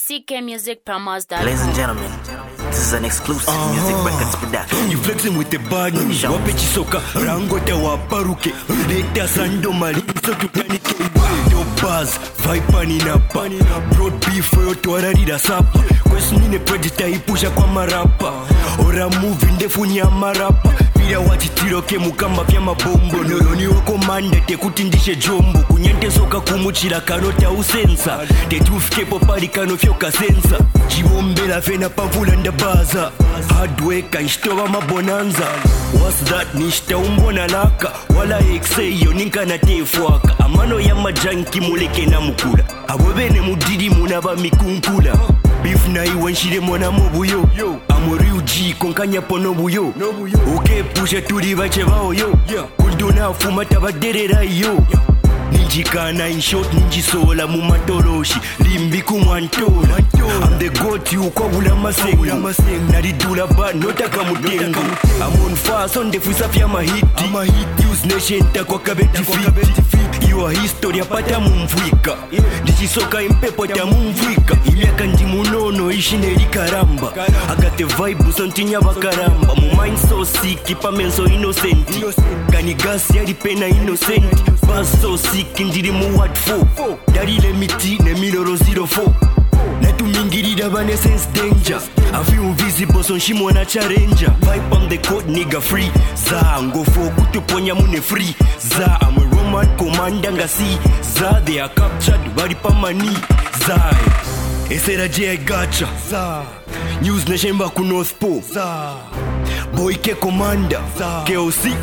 ckmusicpromos.com. Ladies and gentlemen, this is an exclusive Music Records production. You flexing with the bad news. Wape chisoka rangota waparuke. Leta sando malizo tutanike. Yo buzz, vaipani na pani. Broad beef yo tuararira sapa. Kwesnine predator ipusha kwa marapa. Ora movie ndefu ni amarapa. Pira wachitiroke mukamba vya mabombo. Noroni wako manda tekutindishe jombo. Kunyente soka kumuchira kanota usensa. Tetufike popari kano fyoka sensa. Chibombela fena pavula ndabaza. Hard work ishtoba mabonanza. What's that nishta umbona laka. Wala exeyo ninka na tefwaka. Amano ya majanki muleke na mukula. Abwebene mudidi munaba mikunkula. Beef na iwanshire mwana mobuyo. Amori uji konkanya pono buyo. Oke pusha turi bache bao yo. Kundona fuma tabaderera yo. Ninjikana in short ninjisola mumatoroshi. Limbi kumwantola. I'm the goat you kwa ula masengu. Naridula bad nota kamutengu. I'm on fire son defuisa fya mahiti. Use nation takwa kabeti fit. Your history apata mumvwika. Ndichisoka impepo ta mumvwika. Imiaka ndimunono ishineri karamba. I got the vibe usontinya bakaramba. Mu mind so sick pa menso innocent. Kanigasi yari pena innocent. Buzz so sick ndiri mu what for. Darile miti ne miloro 04. Natumingirira bane sense danger. I feel invisible so shimona challenger. Vibe on the court nigga free. Za ngo for kutuponya mune free. Za I'm a Roman commander ngasi. Za they are captured bari pa mani. Za esera je gacha. Za News Nation ba ku North Pole. Za Boy ke commander. Za KOC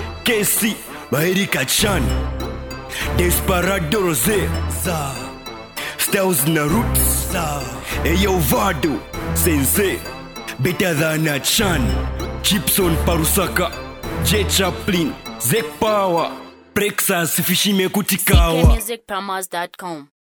KC Bahirika Chan Desperado Rose. Za Styles na Roots. Za Eyo Vado Sensei Better than a Chan Chipson Parusaka J Chaplin Zek Power Prexas Fishime Kutikawa ckmusicpromos.com.